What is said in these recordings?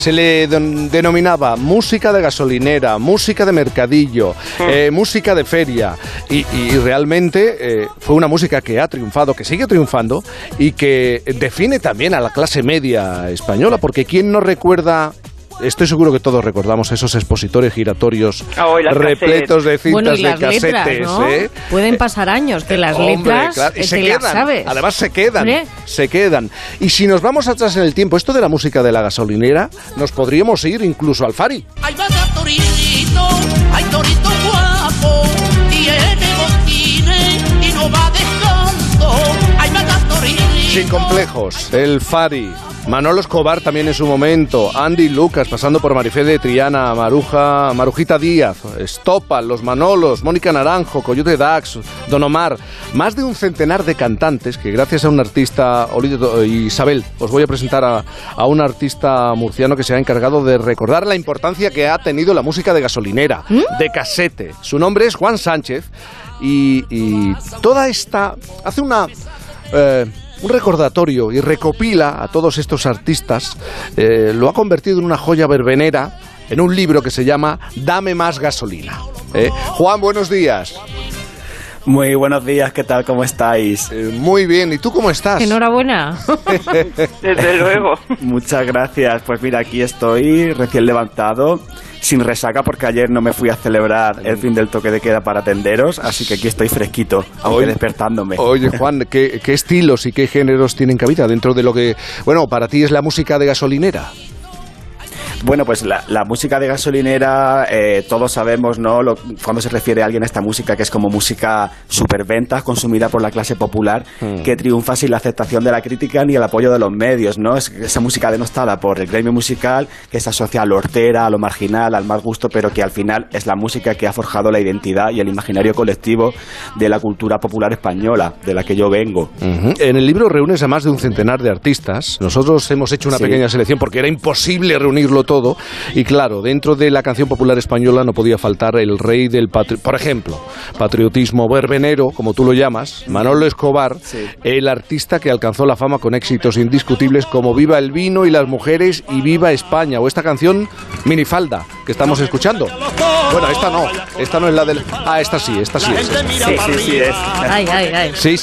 Se le denominaba música de gasolinera, música de mercadillo, música de feria y realmente fue una música que ha triunfado, que sigue triunfando y que define también a la clase media española, porque ¿quién no recuerda? Estoy seguro que todos recordamos esos expositores giratorios repletos de cintas de casetes. Letras, ¿no? Pueden pasar años que las letras claro, y se quedan, sabes. Además se quedan. Y si nos vamos atrás en el tiempo, esto de la música de la gasolinera, nos podríamos ir incluso al Fari. Ay, vaya torito, ay, torito guapo, tiene botines y no va descanso. Ay, vaya torito. Sin complejos, el Fari. Manolo Escobar también en su momento, Andy Lucas, pasando por Marifé de Triana, Marujita Díaz, Estopa, Los Manolos, Mónica Naranjo, Coyote Dax, Don Omar, más de un centenar de cantantes que gracias a un artista, Isabel, os voy a presentar a un artista murciano que se ha encargado de recordar la importancia que ha tenido la música de gasolinera, de casete. Su nombre es Juan Sánchez y toda esta hace un recordatorio y recopila a todos estos artistas, lo ha convertido en una joya verbenera, en un libro que se llama Dame más gasolina. Juan, buenos días. Muy buenos días, ¿qué tal? ¿Cómo estáis? Muy bien, ¿y tú cómo estás? Enhorabuena. Desde luego. Muchas gracias, pues mira, aquí estoy recién levantado, sin resaca porque ayer no me fui a celebrar el fin del toque de queda para atenderos, así que aquí estoy fresquito, aunque despertándome. Oye, Juan, ¿qué estilos y qué géneros tienen cabida dentro de lo que, bueno, para ti es la música de gasolinera? Bueno, pues la música de gasolinera, todos sabemos, ¿no? Cuando se refiere a alguien a esta música, que es como música superventas, consumida por la clase popular, que triunfa sin la aceptación de la crítica ni el apoyo de los medios, ¿no? Es esa música denostada por el gremio musical, que se asocia a lo hortera, a lo marginal, al mal gusto, pero que al final es la música que ha forjado la identidad y el imaginario colectivo de la cultura popular española, de la que yo vengo. En el libro reúnes a más de un centenar de artistas. Nosotros hemos hecho una pequeña selección porque era imposible reunirlo todo, y claro, dentro de la canción popular española no podía faltar el rey del por ejemplo, patriotismo verbenero, como tú lo llamas, Manolo Escobar, el artista que alcanzó la fama con éxitos indiscutibles como Viva el vino y las mujeres y Viva España, o esta canción Minifalda que estamos escuchando. Bueno, esta no es la del... esta sí es. Sí es. Ay. Sí.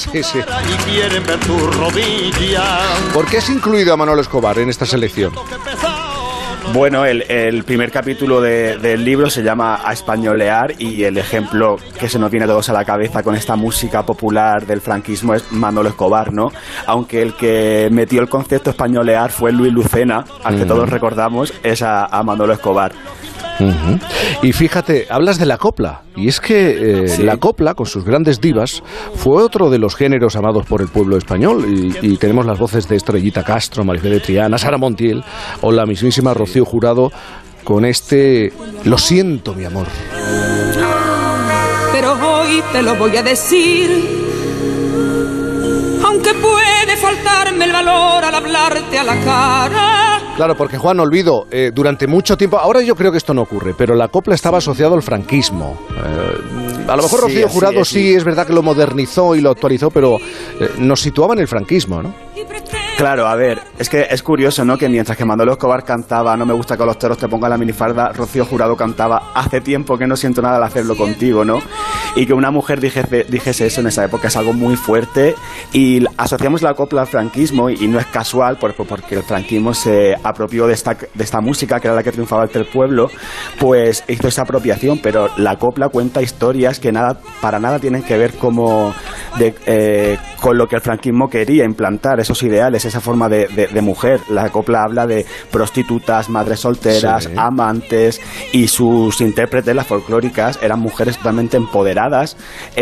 ¿Por qué has incluido a Manolo Escobar en esta selección? Bueno, el primer capítulo del libro se llama A Españolear, y el ejemplo que se nos viene a todos a la cabeza con esta música popular del franquismo es Manolo Escobar, ¿no? Aunque el que metió el concepto españolear fue Luis Lucena, al que todos recordamos, es a Manolo Escobar. Y fíjate, hablas de la copla, y es que la copla, con sus grandes divas, fue otro de los géneros amados por el pueblo español, y tenemos las voces de Estrellita Castro, Marifé de Triana, Sara Montiel o la mismísima Rocío Jurado con este Lo siento, mi amor. Pero hoy te lo voy a decir, aunque puede faltarme el valor al hablarte a la cara. Claro, porque Juan, olvido, durante mucho tiempo, ahora yo creo que esto no ocurre, pero la copla estaba asociado al franquismo. A lo mejor Rocío Jurado sí es verdad que lo modernizó y lo actualizó, pero nos situaba en el franquismo, ¿no? Claro, a ver, es que es curioso, ¿no? Que mientras que Manolo Escobar cantaba No me gusta que los toros te pongan la minifalda, Rocío Jurado cantaba Hace tiempo que no siento nada al hacerlo contigo, ¿no? Y que una mujer dijese eso en esa época es algo muy fuerte, y asociamos la copla al franquismo, y no es casual porque el franquismo se apropió de esta música, que era la que triunfaba entre el pueblo, pues hizo esa apropiación, pero la copla cuenta historias que para nada tienen que ver con lo que el franquismo quería implantar, esos ideales, esa forma de mujer. La copla habla de prostitutas, madres solteras, amantes, y sus intérpretes, las folclóricas, eran mujeres totalmente empoderadas.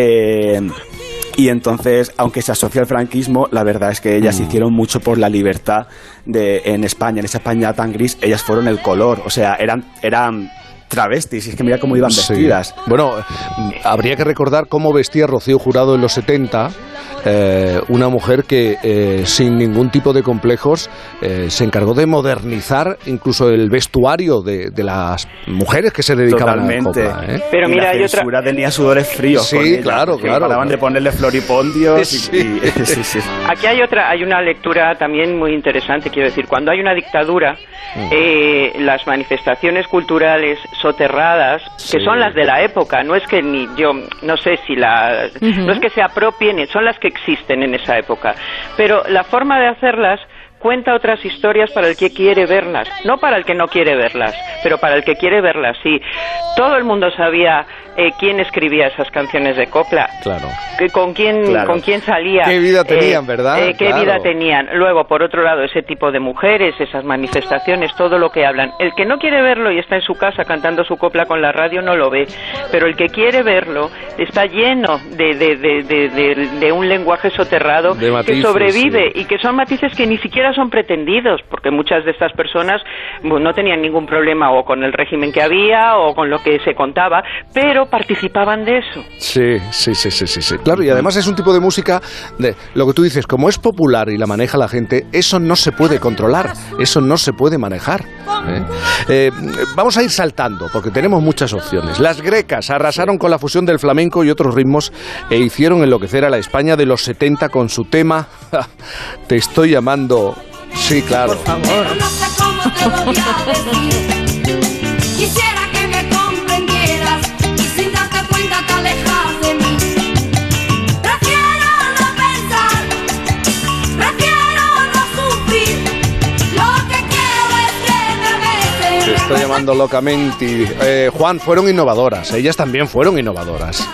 Y entonces, aunque se asocia al franquismo, la verdad es que ellas hicieron mucho por la libertad en España. En esa España tan gris, ellas fueron el color. O sea, eran travestis, y es que mira cómo iban vestidas. Bueno, habría que recordar cómo vestía Rocío Jurado en los 70, una mujer que sin ningún tipo de complejos se encargó de modernizar incluso el vestuario de las mujeres que se dedicaban a la copla. Pero mira, hay otra... tenía sudores fríos. Sí, claro. Paraban de ponerle floripondios. Sí. Sí. Aquí hay una lectura también muy interesante, quiero decir, cuando hay una dictadura, las manifestaciones culturales soterradas, que son las de la época, no es que no sé si no es que se apropien, son las que existen en esa época, pero la forma de hacerlas cuenta otras historias para el que quiere verlas, no para el que no quiere verlas, pero para el que quiere verlas, sí. Todo el mundo sabía quién escribía esas canciones de copla, claro. Con quién salía, qué vida tenían, ¿verdad? Qué vida tenían. Luego, por otro lado, ese tipo de mujeres, esas manifestaciones, todo lo que hablan. El que no quiere verlo y está en su casa cantando su copla con la radio no lo ve, pero el que quiere verlo está lleno de un lenguaje soterrado de matices, que sobrevive, y que son matices que ni siquiera son pretendidos, porque muchas de estas personas no tenían ningún problema o con el régimen que había o con lo que se contaba, pero participaban de eso. Sí. Claro, y además es un tipo de música, lo que tú dices, como es popular y la maneja la gente, eso no se puede controlar, eso no se puede manejar. Vamos a ir saltando, porque tenemos muchas opciones. Las grecas arrasaron con la fusión del flamenco y otros ritmos e hicieron enloquecer a la España de los 70 con su tema Te estoy llamando. Sí, claro. Por favor. No sé cómo te voy a decir. Quisiera que me comprendieras y sin darte cuenta te alejas de mí. Prefiero no pensar, prefiero no sufrir. Lo que quiero es que me beses. Te estoy llamando locamente. Juan, fueron innovadoras. Ellas también fueron innovadoras.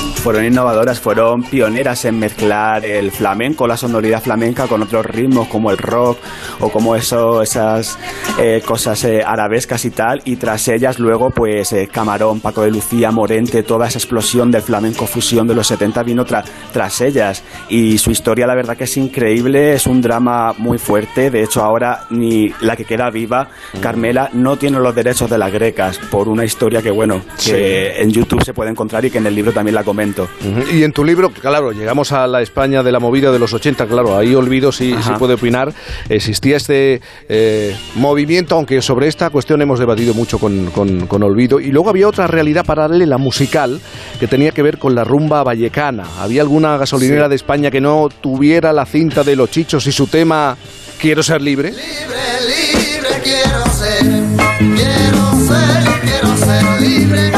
Fueron pioneras en mezclar el flamenco, la sonoridad flamenca con otros ritmos como el rock o como esas cosas arabescas y tal, y tras ellas luego pues Camarón, Paco de Lucía, Morente, toda esa explosión del flamenco fusión de los 70 vino tras ellas, y su historia la verdad que es increíble, es un drama muy fuerte. De hecho ahora ni la que queda viva, Carmela, no tiene los derechos de las grecas por una historia que en YouTube se puede encontrar y que en el libro también la comento. Y en tu libro, claro, llegamos a la España de la movida de los 80, claro, ahí Olvido sí puede opinar. Existía este movimiento, aunque sobre esta cuestión hemos debatido mucho con Olvido. Y luego había otra realidad paralela musical que tenía que ver con la rumba vallecana. ¿Había alguna gasolinera de España que no tuviera la cinta de Los Chichos y su tema Quiero ser libre? Libre quiero ser libre,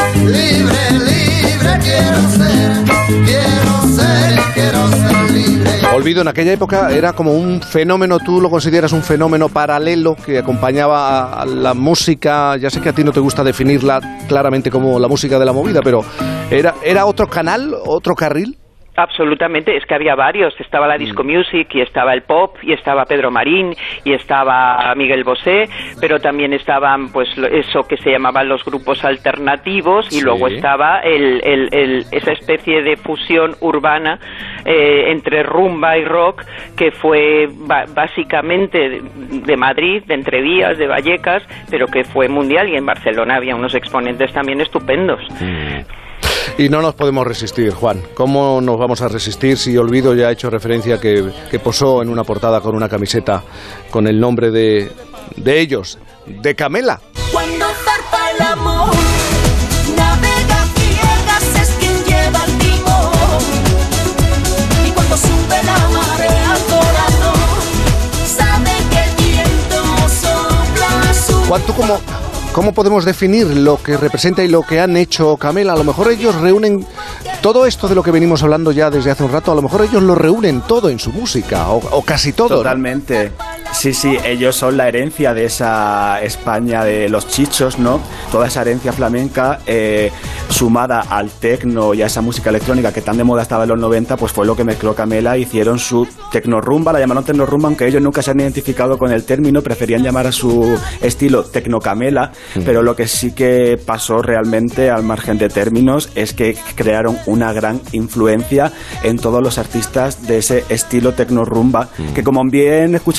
quiero ser libre. Olvido, en aquella época era como un fenómeno, ¿tú lo consideras un fenómeno paralelo que acompañaba a la música? Ya sé que a ti no te gusta definirla claramente como la música de la movida, pero ¿era otro canal, otro carril? Absolutamente, es que había varios, estaba la disco music y estaba el pop y estaba Pedro Marín y estaba Miguel Bosé, pero también estaban pues eso que se llamaban los grupos alternativos y luego estaba esa especie de fusión urbana entre rumba y rock que fue básicamente de Madrid, de Entrevías, de Vallecas, pero que fue mundial, y en Barcelona había unos exponentes también estupendos. Y no nos podemos resistir, Juan. ¿Cómo nos vamos a resistir si Olvido ya ha hecho referencia que posó en una portada con una camiseta con el nombre de ellos, de Camela? Cuando zarpa el amor, navega ciegas, es quien lleva el timón. Y cuando sube la marea al corazón, sabe que el viento sopla su... ¿Cómo podemos definir lo que representa y lo que han hecho Camela? A lo mejor ellos reúnen todo esto de lo que venimos hablando ya desde hace un rato, a lo mejor ellos lo reúnen todo en su música, o casi todo. Totalmente. ¿No? Sí, ellos son la herencia de esa España de los chichos, ¿no? Toda esa herencia flamenca sumada al tecno y a esa música electrónica que tan de moda estaba en los 90, pues fue lo que mezcló Camela, hicieron su tecnorumba, la llamaron tecnorumba, aunque ellos nunca se han identificado con el término, preferían llamar a su estilo tecnocamela, pero lo que sí que pasó realmente, al margen de términos, es que crearon una gran influencia en todos los artistas de ese estilo tecnorumba, que como bien escuché yo un día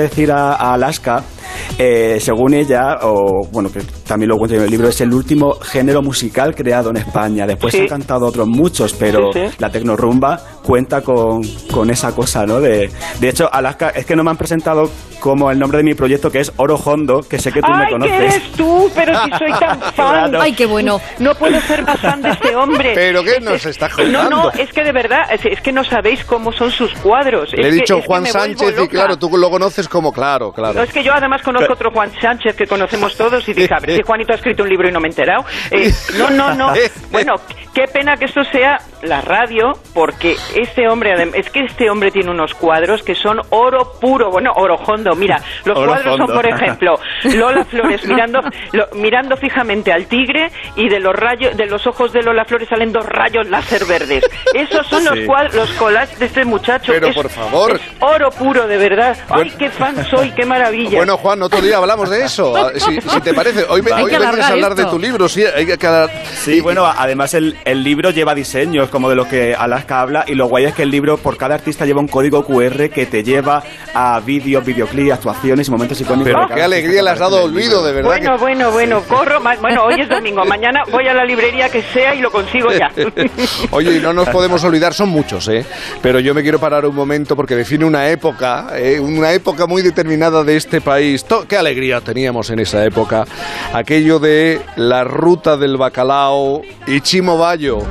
decir a Alaska, según ella, o bueno, que también lo cuento en el libro, es el último género musical creado en España. Después han cantado otros muchos, pero la tecnorumba cuenta con esa cosa, ¿no? De hecho, Alaska, es que no me han presentado como el nombre de mi proyecto, que es Oro Hondo, que sé que tú me conoces. ¡Ay, que eres tú! Pero si soy tan fan. Claro. ¡Ay, qué bueno! No puedo ser más fan de este hombre. ¿Pero qué nos está contando? No, es que de verdad, es que no sabéis cómo son sus cuadros. Le he dicho Juan Sánchez y claro, tú lo conoces como claro. No, es que yo además conozco otro Juan Sánchez que conocemos todos y dije, a ver si Juanito ha escrito un libro y no me he enterado. No. Bueno, qué pena que esto sea la radio, porque este hombre tiene unos cuadros que son oro puro, bueno, oro hondo. Mira, los cuadros son, por ejemplo, Lola Flores mirando fijamente al tigre, y de los ojos de Lola Flores salen 2 rayos láser verdes. Esos son los cuadros, los collages de este muchacho. Pero por favor. Es oro puro, de verdad. Ay, qué fan soy, qué maravilla. Bueno, Juan, otro día hablamos de eso. Si te parece, hoy vienes a hablar de tu libro, sí, hay que hablar. Sí, bueno, además el libro lleva diseños como de lo que Alaska habla, y lo guay es que el libro, por cada artista, lleva un código QR que te lleva a videoclips, actuaciones y momentos icónicos. Pero qué alegría le has dado a Olvido, de verdad. Bueno, corro. Bueno, hoy es domingo, mañana voy a la librería que sea y lo consigo ya. Oye, y no nos podemos olvidar, son muchos, pero yo me quiero parar un momento porque define una época muy determinada de este país. Qué alegría teníamos en esa época. Aquello de la ruta del bacalao y Chimo Bayo.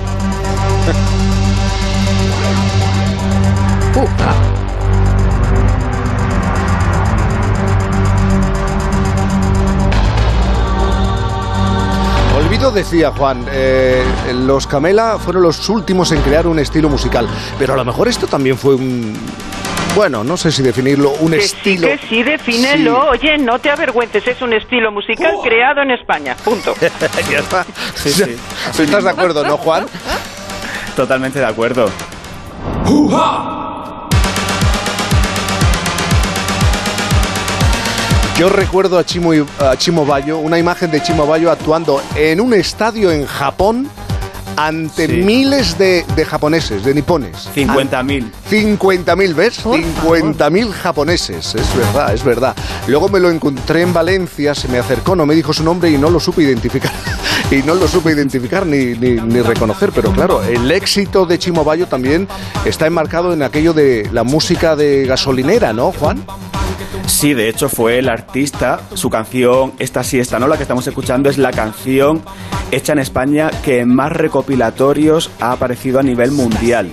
Olvido decía, Juan, los Camela fueron los últimos en crear un estilo musical, pero a lo mejor esto también fue bueno, no sé si definirlo, un estilo. Sí, defínelo. Sí. Oye, no te avergüences, es un estilo musical creado en España, punto. Ya está. Sí. ¿Estás de acuerdo, no, Juan? Totalmente de acuerdo. Yo recuerdo a Chimo Bayo, una imagen de Chimo Bayo actuando en un estadio en Japón ante miles de japoneses, de nipones. 50.000. 50.000, ¿ves? 50.000 japoneses, es verdad. Luego me lo encontré en Valencia, se me acercó, no me dijo su nombre y no lo supe identificar. ni reconocer, pero claro, el éxito de Chimo Bayo también está enmarcado en aquello de la música de gasolinera, ¿no, Juan? Sí, de hecho fue el artista, su canción Esta sí, esta no, la que estamos escuchando, es la canción hecha en España que en más recopilatorios ha aparecido a nivel mundial.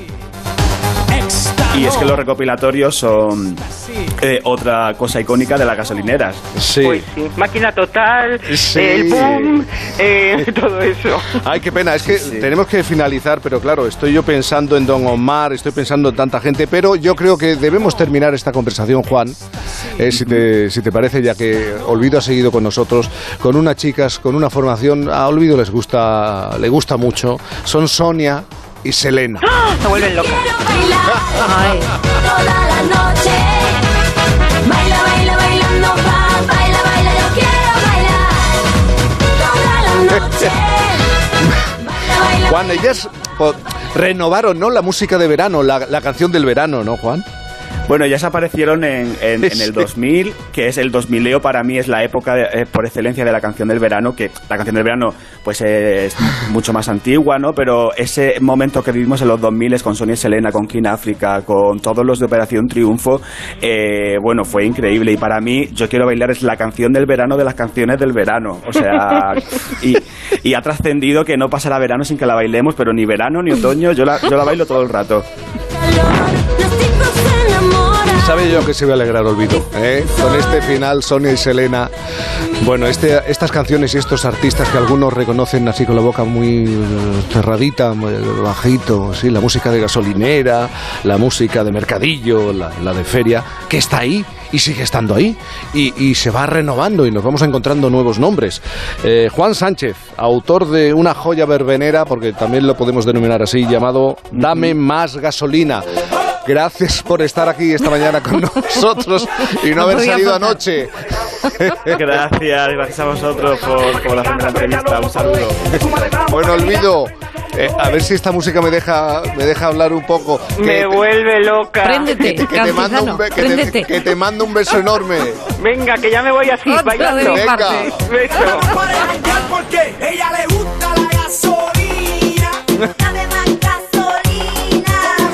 Y es que los recopilatorios son otra cosa icónica de las gasolineras. Sí. Pues sí, Máquina Total, el boom, todo eso. Ay, qué pena, es que tenemos que finalizar, pero claro, estoy yo pensando en Don Omar, estoy pensando en tanta gente, pero yo creo que debemos terminar esta conversación, Juan, si te parece, ya que Olvido ha seguido con nosotros, con unas chicas, con una formación, a Olvido le gusta mucho, son Sonia y Selena. ¡Ah! Se vuelven locas. Ay. Toda la noche. Baila, bailando, baila, yo quiero bailar. Toda la noche. Baila. Juan, ellas renovaron, ¿no?, la música de verano, la canción del verano, ¿no, Juan? Bueno, ya se aparecieron en el 2000, que es el 2000 para mí, es la época por excelencia de la canción del verano, que la canción del verano pues es mucho más antigua, ¿no? Pero ese momento que vivimos en los 2000 con Sonia y Selena, con King África, con todos los de Operación Triunfo, bueno, fue increíble. Y para mí, Yo quiero bailar es la canción del verano de las canciones del verano. O sea, y ha trascendido que no pasará verano sin que la bailemos, pero ni verano ni otoño, yo la bailo todo el rato. Sabe yo que se va a alegrar Olvido, con este final, Sonia y Selena. Bueno, estas canciones y estos artistas que algunos reconocen así con la boca muy cerradita, muy bajito, sí, la música de gasolinera, la música de mercadillo, la de feria, que está ahí y sigue estando ahí y se va renovando y nos vamos encontrando nuevos nombres. Juan Sánchez, autor de una joya verbenera, porque también lo podemos denominar así, llamado Dame más gasolina. Gracias por estar aquí esta mañana con nosotros y no haber salido anoche. Gracias a vosotros por la primera entrevista. Un saludo. Bueno, Olvido, A ver si esta música me deja hablar un poco. Me vuelve loca. Préndete, Que te mando un beso enorme. Venga, que ya me voy así, bailando. Venga. Beso. Porque ella le gusta la gasolina.